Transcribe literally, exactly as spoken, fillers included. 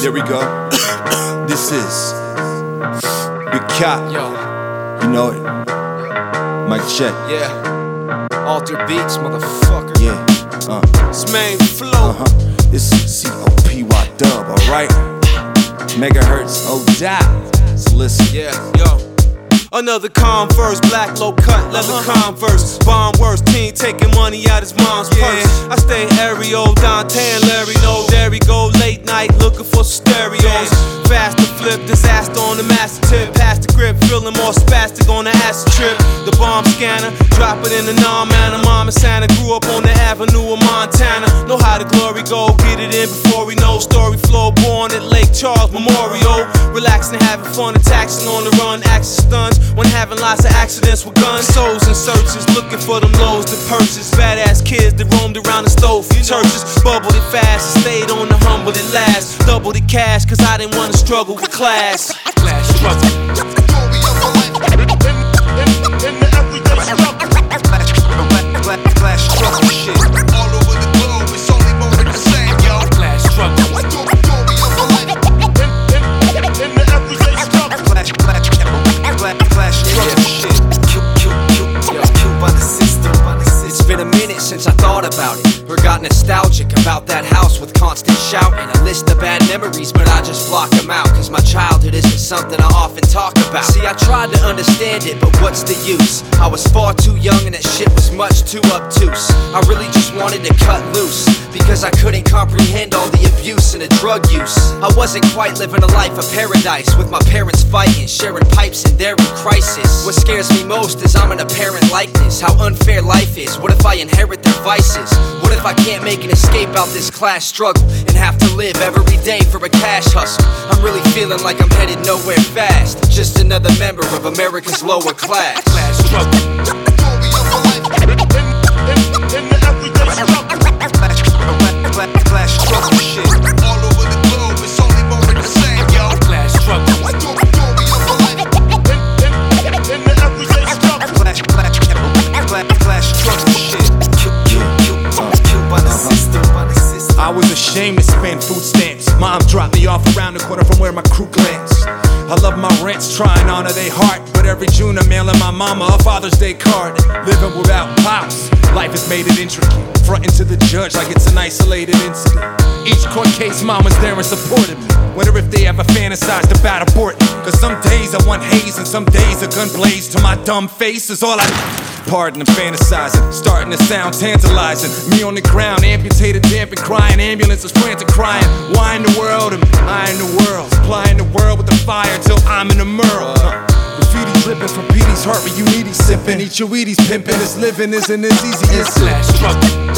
Here we go. This is Big Cat. Yo. You know it. Mic check. Yeah. Alter Beats, motherfucker. Yeah. Uh. It's main flow. Uh huh. It's C O P Y dub, alright? Megahertz, oh die. So listen. Yeah, yo. Another Converse, black low cut, leather uh-huh. Converse. Bomb worst teen taking money out his mom's yeah. purse. I stay aerial, Dante and Larry, no there we go. Late night looking for stereos. Yeah. Fast to flip, disaster on the master tip. Pass the grip, feeling more spastic on the acid trip. The bomb scanner, drop it in the non-manner. Mama Santa grew up on the avenue of Montana. Know how the glory go, get it in before we know. Story flow, born at Lake Charles Memorial. Relaxing, having fun, attacking on the run, action stunts. When having lots of accidents with guns, souls and searches, looking for them lows to purchase. Badass kids that roamed around the stove for churches. Bubbled it fast and stayed on the humble at last. Doubled the cash cause I didn't want to struggle with class. Class struggle. In the everyday struggle. Class struggle shit. All over the globe, it's only moving the same, yo. Class struggle. In the everyday struggle. Class struggle shit. Q, Q, Q, Q by the system. It's been a minute since I thought about it, or got nostalgic about that house with constant shouting. A list of bad memories, but I just block them out, cause my childhood isn't something I often talk about. See, I tried to understand it, but what's the use? I was far too young and that shit was much too obtuse. I really just wanted to cut loose, because I couldn't comprehend all the abuse and the drug use. I wasn't quite living a life of paradise, with my parents fighting, sharing pipes and they're in crisis. What scares me most is I'm an apparent likeness, how unfair life is. What if I inherit their vices? What if I can't make an escape out this class struggle, and have to live every day for a cash hustle? I'm really feeling like I'm headed nowhere fast, just another member of America's lower class. Class struggle. In the everyday struggle. Class struggle shit. All over the globe, it's only moving the same, yo. Class struggle. In the everyday struggle. Class, class, class, class struggle shit. Q, Q, Q, Q by the system, by the system. I was ashamed to spend food stamps. Mom dropped me off around the corner from where my crew glanced. I love my rents, try and honor their heart, but every June I'm mailing my mama a Father's Day card. Living without pops, life has made it intricate. Fronting to the judge like it's an isolated incident. Each court case, mama's there and supported me. Wonder if they ever fantasized about aborting. Cause some days I want haze and some days a gun blazed to my dumb face is all I. Pardon, I'm fantasizing, starting to sound tantalizing. Me on the ground, amputated, damp and crying. Ambulances frantic crying. Why in the world am I in the world? Supplying the world with the fire till I'm in the mural. Uh, graffiti dripping from P D's heart, but you need sipping. Eat your Wheaties pimping. This living isn't as easy as it.